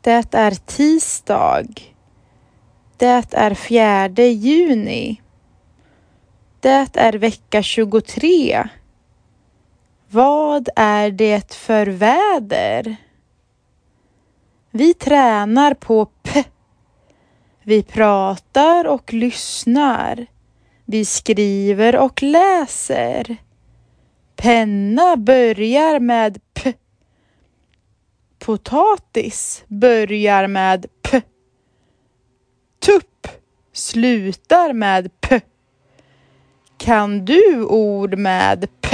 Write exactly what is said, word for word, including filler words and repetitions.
Det är tisdag. Det är fjärde juni. Det är vecka tjugotre. Vad är det för väder? Vi tränar på P. Vi pratar och lyssnar. Vi skriver och läser. Penna börjar med P. Potatis börjar med P. Tupp slutar med P. Kan du ord med P?